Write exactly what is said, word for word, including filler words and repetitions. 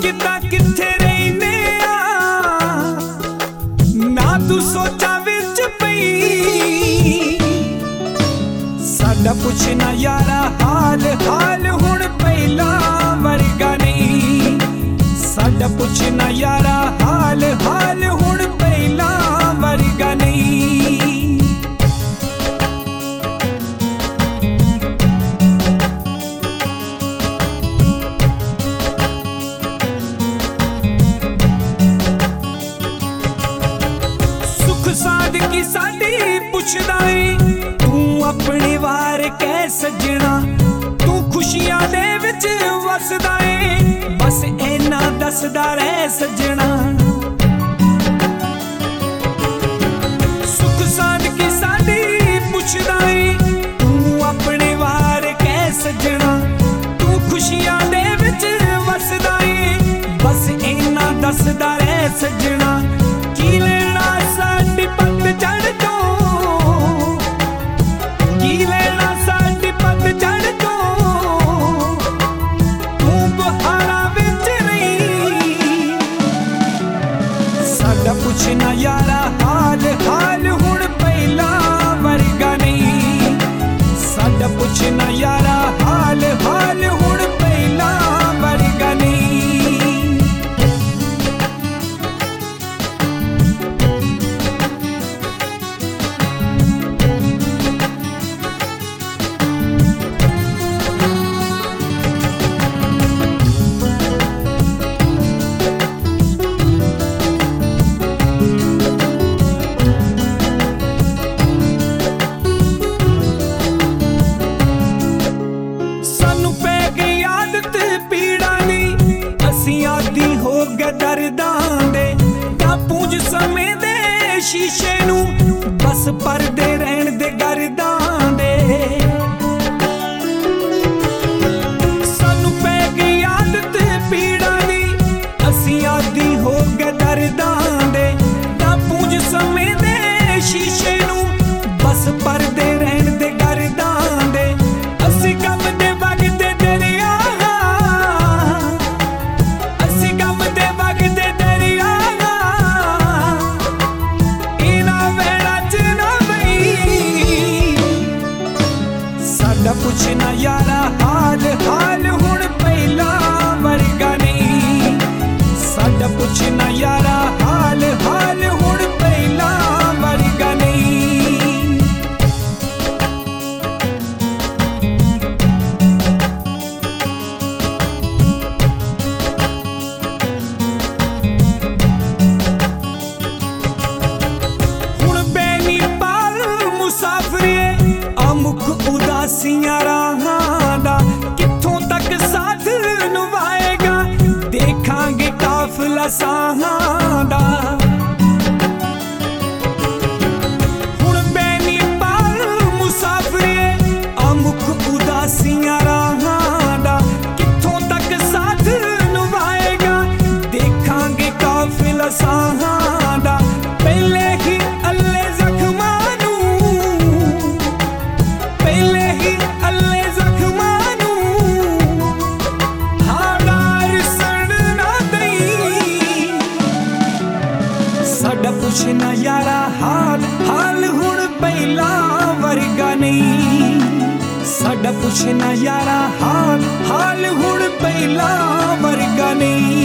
किता किथे रहने ना तू सोचा विच पई साडा पुछना यारा हाल हाल हुण पहला वर्गा नहीं साडा पुछना यारा हाल हाल हुण पहला वर्गा नहीं। सुख सादगी साडी पुछदा ए तू अपने वार कै सजना तू खुशियां दे विच वसदा ए बस इना दसदा रह सजना। सुख सादगी साडी पुछदा ए तू अपने वार कै सजना तू खुशियां दे विच वसदा ए बस इना दसदा रह सजना। की लेना साडी पतझड़ तो की लेना साडी पतझड़ तो तू बहारा विच नहीं साडा पुछना यारा हाल हाल हुण पहला वर्गा नहीं साडा पुछना यारा हाल हाल हुण पहला वर्गा नहीं। आदी हो गए दर्दां दे पूंज समय दे शीशे नू बस परदे रहन दे गर्दां दे सानू पै गई आदत पीड़ा दी असी आदी हो गए दर्दां दे पूंज समय दे शीशे नू बस परदे रहन दे गर्दां दे असी कब दे वगदे दरिया पुछना यारा हाल हाल हुण पहला वर्गा नहीं साडा पुछना यारा हाल हाल हुण पहला वर्गा नहीं। हुण बैनी पाल मुसाफरे अमुख उदासियां राहां दा कित्थों तक साथ निभाएगा देखांगे काफिला साहां दा। हुण बैनी पाल मुसाफरे अमुख उदासियां राहां दा कित्थों तक साथ निभाएगा देखांगे काफिला साहां दा। पहले ही अल्ले जख्मां नू पहले ही अल्ले जख्मां नू हाडार सड़ना दई साडा पुछना यारा हाल हाल हुण पहला वर्गा नहीं साडा पुछना यारा हाल हाल हुण पहला वर्गा नहीं।